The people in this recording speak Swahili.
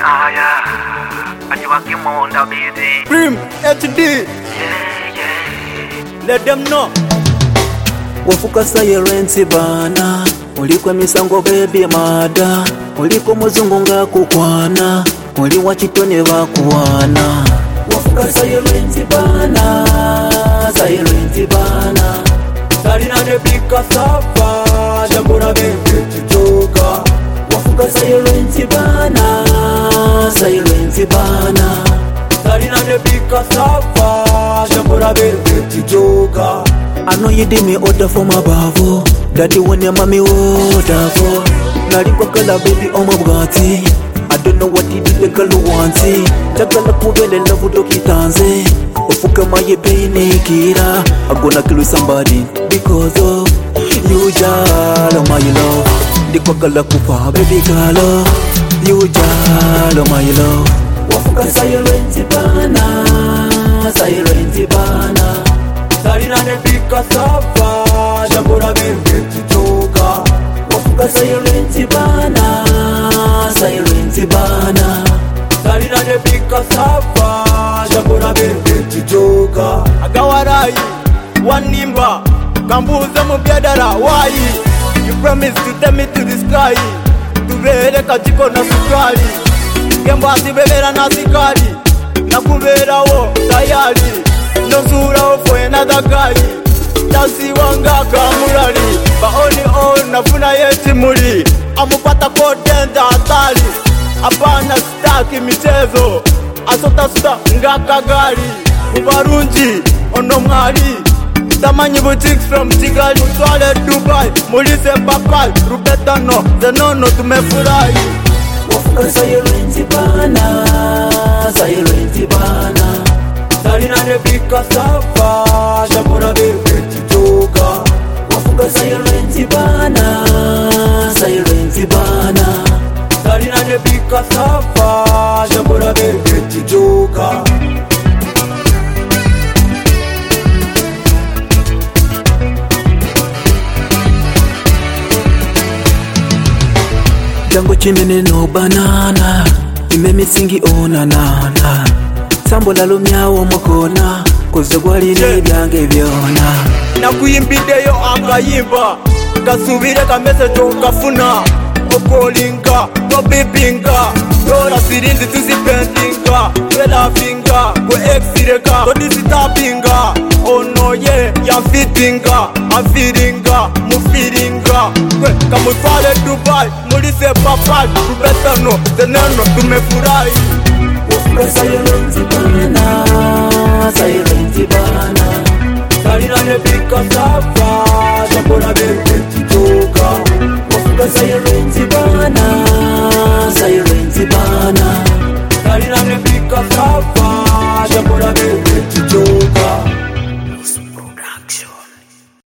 aya ajiwakimonda busy Prim HD. Let them know. Wafuka silence bana, uliko misango baby mada, uliko muzungu nga kukwana, uli wachitone bakuwana. Wafuka silence bana, silence bana, Salina ne bika safa, jambura bende tujoka. wafuka silence bana, silence bana, Salina ne bika safa, jambura bende tujoka. I know you did me order for my bavo. Daddy when your mommy order for. Nari kwa kala baby on my Bugatti. I don't know what he did the girl wants it. Chakala kubele love utoki tanze. Ufuka maye pain kira. I'm gonna kill somebody because of you jalo my love. Di kwa kala kupa baby kalo. You jalo my love. Wafuka silent bana, silent bana. Salina ne bika safa, jambura bende tujoka. Wafuka silent bana, silent bana. Salina ne bika safa, jambura bende tujoka. Agawarai, wanimba, kambuza mubyadara wayi. You promised to take me to the sky. Tubere kachiko na sukari. Kemba sibebera na sikari. Nakubera wo tayari. Nosura ofwe na dagari. Tasi wanga kamurari. Baoni on nafuna yeti muri. Amupata kodenda atali. Apana staki michezo. Asota suta ngaka gari. Ubarunji ono mwari. Tamanyi boutiques from Kigali Mutwale Dubai. Mulise papai Rubeta no Zenono tumefurahi. Wafuka silent bana, silent bana. Salina ne bika safa, jambura bende tujoka. Wafuka silent bana, silent bana. Salina ne bika safa, jambura bende tujoka. Jango chimene no banana, ime misingi onanana. Sambo lalo myawo mukona, kuze gwali ne byange byona. Nakuyimbideyo akayimba, kasubire kamese tokafuna. Okolinga, tobipinga, dora sirinzi tuzipendinga. Twelafinga, kwe exireka, todisitapinga. Ono ye, yafitinga, afiringa, mufiringa. Kwe kamutwale Dubai, mulise papai. Rubeta no, Zeneno tumefurahi. Wafuka silent bana, silent bana. Salina ne bika safa, jambura bende tujoka. Wafuka silent bana, silent bana. Salina ne bika safa, jambura bende